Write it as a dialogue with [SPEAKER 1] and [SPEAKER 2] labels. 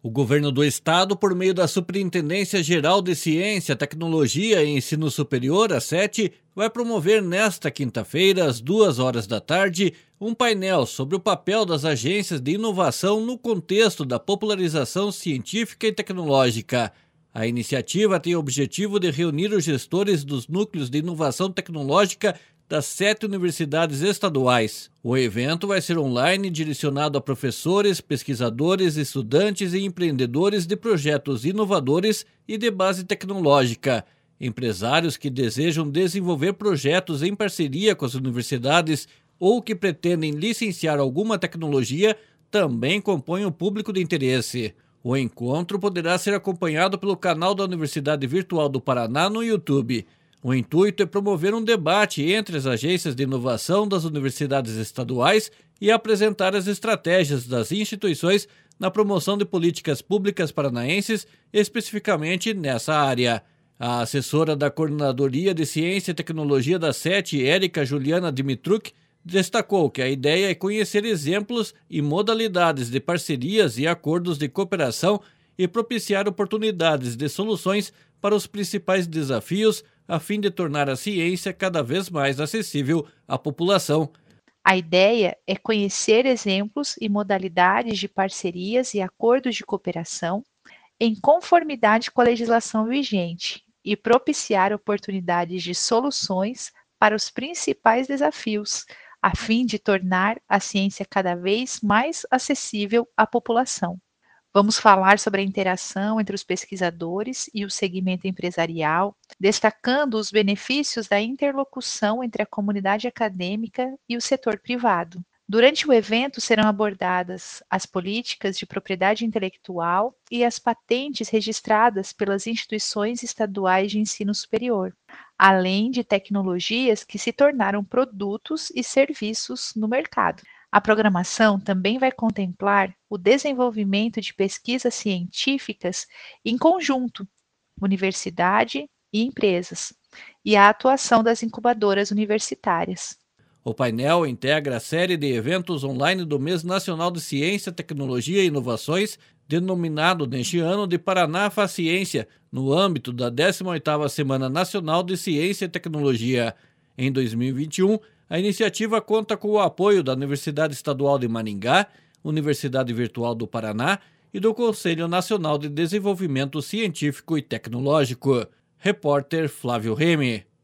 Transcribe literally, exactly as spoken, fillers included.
[SPEAKER 1] O governo do estado, por meio da Superintendência Geral de Ciência, Tecnologia e Ensino Superior, a SETE, vai promover nesta quinta-feira, às duas horas da tarde, um painel sobre o papel das agências de inovação no contexto da popularização científica e tecnológica. A iniciativa tem o objetivo de reunir os gestores dos núcleos de inovação tecnológica das sete universidades estaduais. O evento vai ser online, direcionado a professores, pesquisadores, estudantes e empreendedores de projetos inovadores e de base tecnológica. Empresários que desejam desenvolver projetos em parceria com as universidades ou que pretendem licenciar alguma tecnologia também compõem o público de interesse. O encontro poderá ser acompanhado pelo canal da Universidade Virtual do Paraná no YouTube. O intuito é promover um debate entre as agências de inovação das universidades estaduais e apresentar as estratégias das instituições na promoção de políticas públicas paranaenses, especificamente nessa área. A assessora da Coordenadoria de Ciência e Tecnologia da SETE, Érica Juliana Dimitruk, destacou que a ideia é conhecer exemplos e modalidades de parcerias e acordos de cooperação e propiciar oportunidades de soluções para os principais desafios, a fim de tornar a ciência cada vez mais acessível à população.
[SPEAKER 2] A ideia é conhecer exemplos e modalidades de parcerias e acordos de cooperação em conformidade com a legislação vigente e propiciar oportunidades de soluções para os principais desafios, a fim de tornar a ciência cada vez mais acessível à população. Vamos falar sobre a interação entre os pesquisadores e o segmento empresarial, destacando os benefícios da interlocução entre a comunidade acadêmica e o setor privado. Durante o evento serão abordadas as políticas de propriedade intelectual e as patentes registradas pelas instituições estaduais de ensino superior, além de tecnologias que se tornaram produtos e serviços no mercado. A programação também vai contemplar o desenvolvimento de pesquisas científicas em conjunto, universidade e empresas, e a atuação das incubadoras universitárias.
[SPEAKER 1] O painel integra a série de eventos online do Mês Nacional de Ciência, Tecnologia e Inovações, denominado neste ano de Paraná Faz Ciência, no âmbito da décima oitava Semana Nacional de Ciência e Tecnologia. Em dois mil e vinte e um, a iniciativa conta com o apoio da Universidade Estadual de Maringá, Universidade Virtual do Paraná e do Conselho Nacional de Desenvolvimento Científico e Tecnológico. Repórter Flávio Remy.